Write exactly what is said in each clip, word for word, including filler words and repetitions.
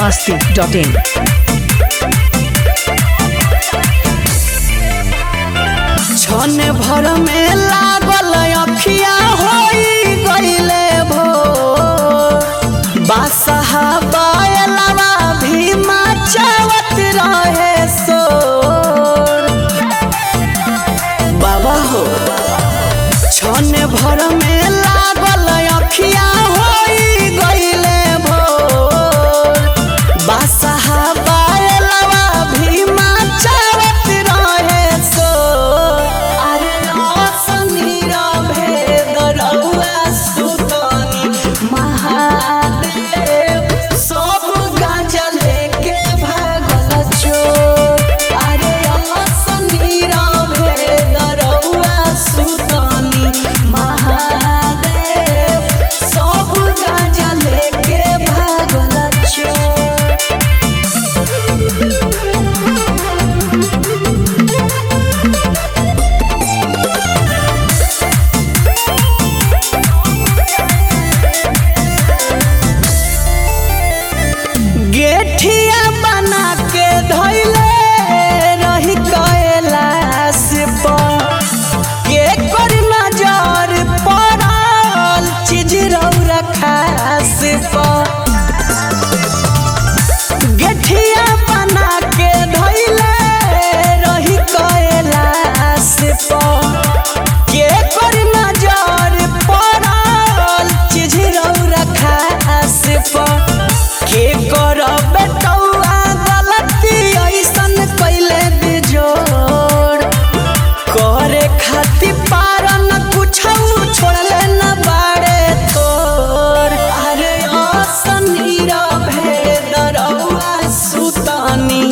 masti dot in. छन भर में लागल अखिया होई गईले भो बासहा बायलवा भी मचावत रहे सोर बाबा हो छन भर में लागल अखिया होई गईले भो बासहा बायलवा भी मचावत रहे सोर गेठिया बना के धइले रही कैलाश पर के कर नजर पड़ल चीज रौरा खास पर गेठिया बना के धइले रही कैलाश पर के कर नजर पड़ल चीज रौरा खास पर के कर बेटौआ गलती ऐसन कैले बिजोड़ करे खाती पार न कुछ छोड़ले न बाड़े तोर अरे असनी रहे दरौआ सुतानी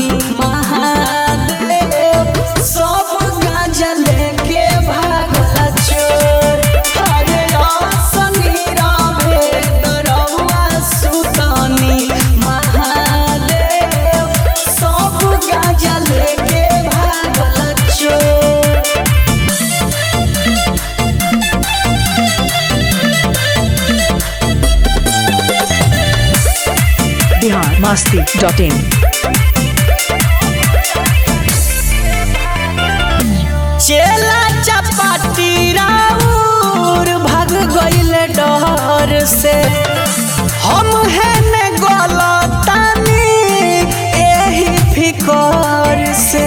महादेव सब गांजा लेके भागला चोर अरे असनी रहे दरौआ सुतानी Bihar masti dot in. चेला चपाटी राउर भाग गइले डर से हम है ने गलतानी एही फिकर से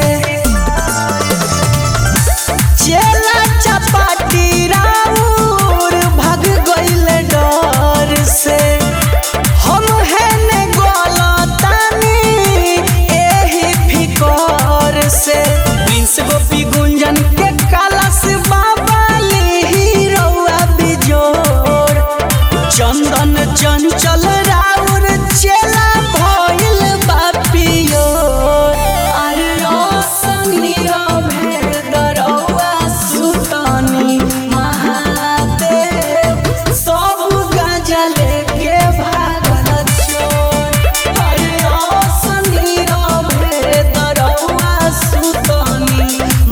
चेला चपाटी राउर भाग गइले डर से हम है ने गलतानी एही फिकर से प्रिंस गोपी गुंजन के कलश बाबा ली रौआ बिजोर चंदन चंचल राउर चेला भइल बापियोर अरे असनी रहे दरौआ सुतानी महादेव सब गांजा लेके भागल चोर अरे असनी रहे दरौआ सुतानी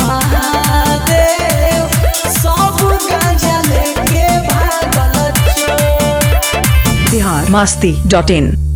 महादेव सब गांजा लेके भागल चोर Bihar masti dot in.